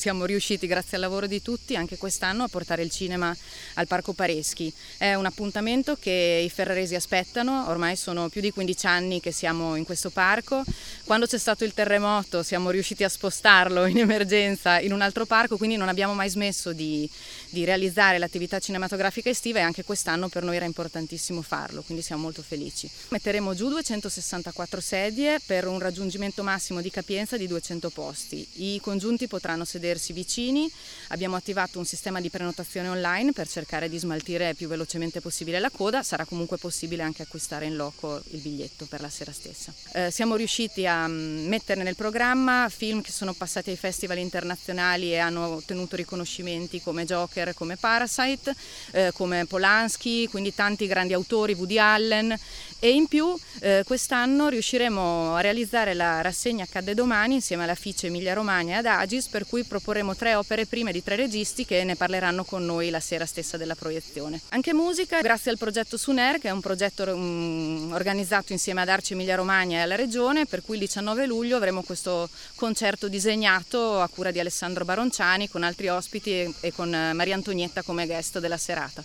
siamo riusciti, grazie al lavoro di tutti, anche quest'anno a portare il cinema al Parco Pareschi. È un appuntamento che i ferraresi aspettano, ormai sono più di 15 anni che siamo in questo parco. Quando c'è stato il terremoto siamo riusciti a spostarlo in emergenza in un altro parco, quindi non abbiamo mai smesso di realizzare l'attività cinematografica estiva, e anche quest'anno per noi era importantissimo farlo, quindi siamo molto felici. Metteremo giù 264 sedie per un raggiungimento massimo di capienza di 200 posti. I congiunti potranno sedersi vicini, abbiamo attivato un sistema di prenotazione online per cercare di smaltire più velocemente possibile la coda, sarà comunque possibile anche acquistare in loco il biglietto per la sera stessa. Siamo riusciti a mettere nel programma film che sono passati ai festival internazionali e hanno ottenuto riconoscimenti come Joker, come Parasite, come Polanski, quindi tanti grandi autori, Woody Allen, e in più quest'anno riusciremo a realizzare la rassegna Accadde domani insieme alla FICE Emilia Romagna e ad Agis, per cui proporremo 3 opere prime di 3 registi che ne parleranno con noi la sera stessa della proiezione. Anche musica, grazie al progetto Suner, che è un progetto organizzato insieme ad Arci Emilia Romagna e alla Regione, per cui il 19 luglio avremo questo concerto disegnato a cura di Alessandro Baronciani con altri ospiti e con Maria Antonietta come guest della serata.